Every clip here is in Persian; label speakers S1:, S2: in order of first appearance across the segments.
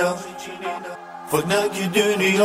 S1: فکر نگی دنیا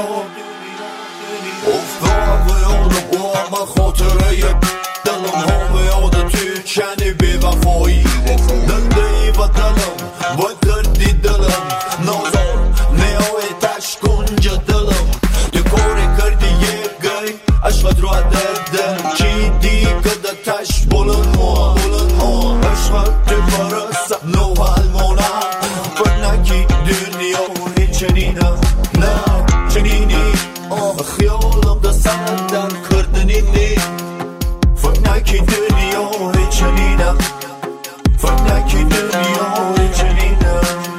S1: افتاد به یاد با همه خاطره دلم ها به یاد توی چنی بیوفایی دلدهی و دلم و دردی دلم نازار نیای تش کنج دلم تو کاری کردی یک گی عشقت رو دردم چی دی کده تش بلند ما عشقت تو برسم نو حلمانم فکر نگی دنیا چنینم نه چنینی خیالم دستم در کردنی نی فکر نگی دنیا چنینم فکر نگی دنیا چنینم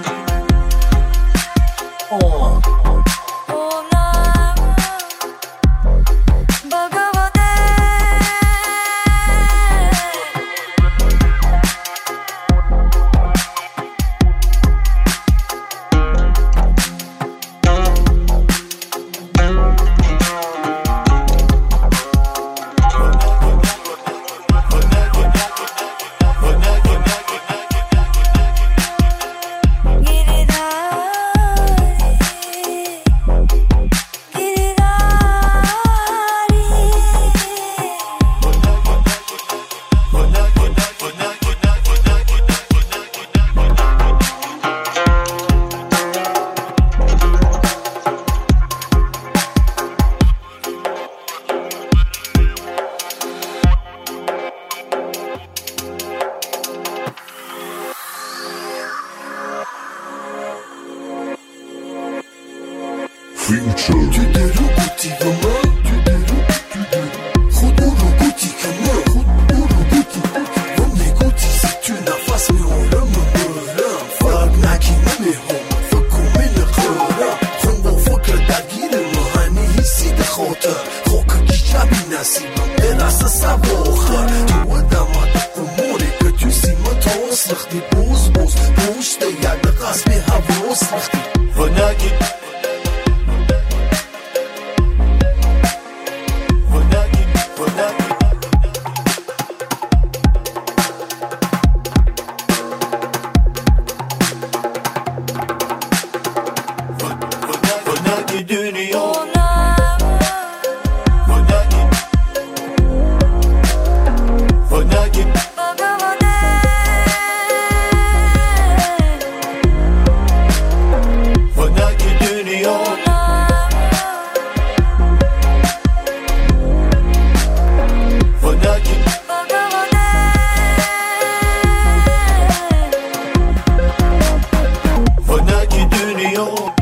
S2: Tu dérouti comme tu dérouti خودو رو گوتی که من خودو رو گوتی من میگوتی سی تو نفس میهونم مبرم فرق نکی نمیهم فکر من خورم خون با فکر درگیر مهنی حسی ده خاطر خوک کی شبی نصیبم درست سواخر تو ادامت اموری که تو سیما تاس لختی بوز پوشته یک قسمی حواس لختی
S1: و نگی دنیا فنگی فنگی دنیا فنگی فنگی دنیا